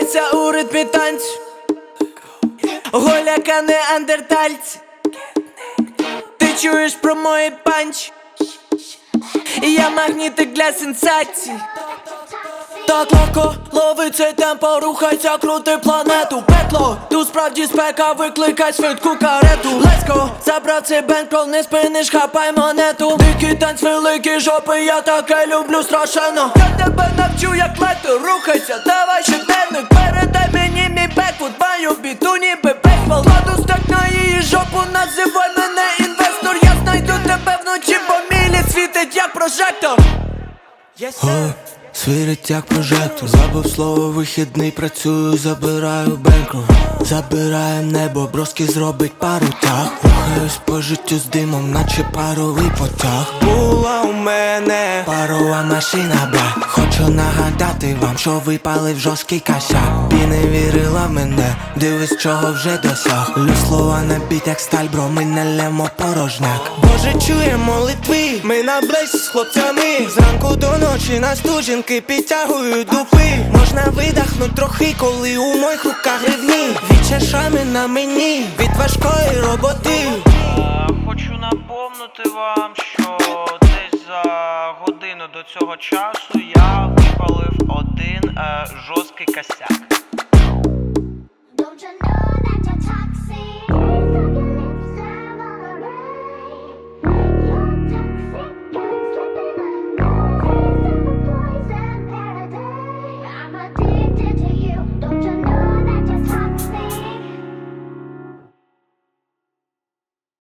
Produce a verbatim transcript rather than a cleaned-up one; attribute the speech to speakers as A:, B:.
A: рухайся у ритмі танцю, голяка неандертальці. Ти чуєш про мої панчі, я магнітик для сенсацій. Так легко лови цей темпо, рухайся, крути планету. Петло, тут справді спека, викликай швидку карету. Let's go, забрав цей бенкрол, не спиниш, хапай монету. Дикий танць, великі жопи, я таке люблю страшенно. Я тебе навчу, як мети, рухайся, давай щоденник. Передай мені мій бекфут, маю біту, ніби бейсбол. Кладу стак на її жопу, називай мене інвестор. Я знайду тебе вночі, бо мій лід світить як прожектор. Yes, sir.
B: Свірить як прожектор. Забув слово вихідний, працюю, забираю бенкрол. Забираєм небо, броски зробить пару тяг. Рухаюсь по життю з димом, наче паровий потяг. Була у мене парова машина, бля. Хочу нагадати вам, що випалив жорсткий косяк. І не вірила в мене, дивись, чого вже досяг. Лю слова на біт, як сталь, бро, ми не лемо порожняк. Боже, чує молитви, ми на близь з хлопцями. Зранку до ночі на стужинки підтягують дупи. Можна видихнуть трохи, коли у моїх руках гривні. Віче шрами на мені від важкої роботи.
C: Е, Хочу напомнити вам, що десь за годину до цього часу я випалив один е, жорсткий косяк.